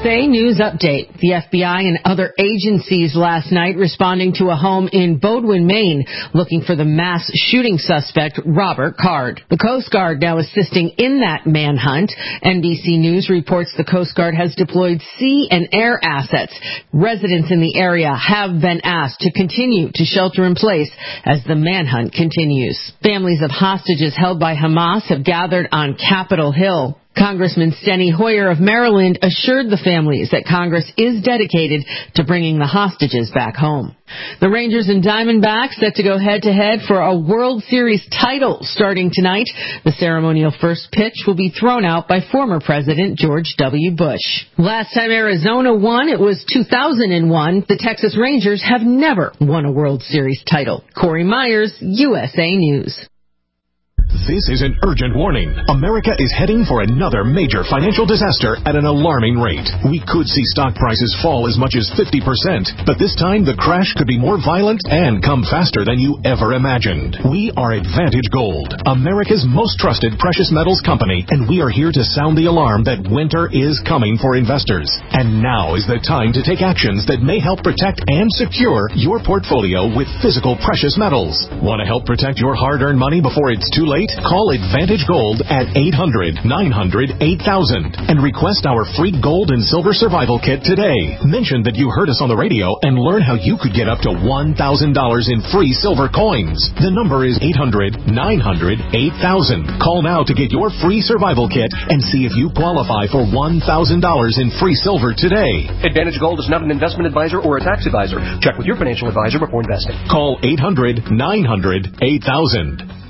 USA News Update. The FBI and other agencies last night responding to a home in Bowdoin, Maine, looking for the mass shooting suspect, Robert Card. The Coast Guard now assisting in that manhunt. NBC News reports the Coast Guard has deployed sea and air assets. Residents in the area have been asked to continue to shelter in place as the manhunt continues. Families of hostages held by Hamas have gathered on Capitol Hill. Congressman Steny Hoyer of Maryland assured the families that Congress is dedicated to bringing the hostages back home. The Rangers and Diamondbacks set to go head-to-head for a World Series title starting tonight. The ceremonial first pitch will be thrown out by former President George W. Bush. Last time Arizona won, it was 2001. The Texas Rangers have never won a World Series title. Corey Myers, USA News. This is an urgent warning. America is heading for another major financial disaster at an alarming rate. We could see stock prices fall as much as 50%, but this time the crash could be more violent and come faster than you ever imagined. We are Advantage Gold, America's most trusted precious metals company, and we are here to sound the alarm that winter is coming for investors. And now is the time to take actions that may help protect and secure your portfolio with physical precious metals. Want to help protect your hard-earned money before it's too late? Call Advantage Gold at 800-900-8000 and request our free gold and silver survival kit today. Mention that you heard us on the radio and learn how you could get up to $1,000 in free silver coins. The number is 800-900-8000. Call now to get your free survival kit and see if you qualify for $1,000 in free silver today. Advantage Gold is not an investment advisor or a tax advisor. Check with your financial advisor before investing. Call 800-900-8000.